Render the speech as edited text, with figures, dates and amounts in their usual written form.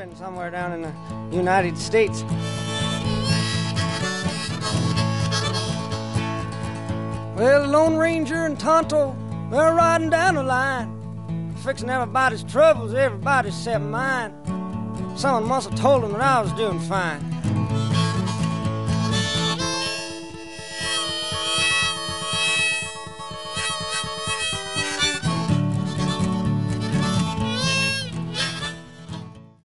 written somewhere down in the United States. Well, the Lone Ranger and Tonto, they're riding down the line, fixing everybody's troubles, everybody except mine. Someone must have told them that I was doing fine.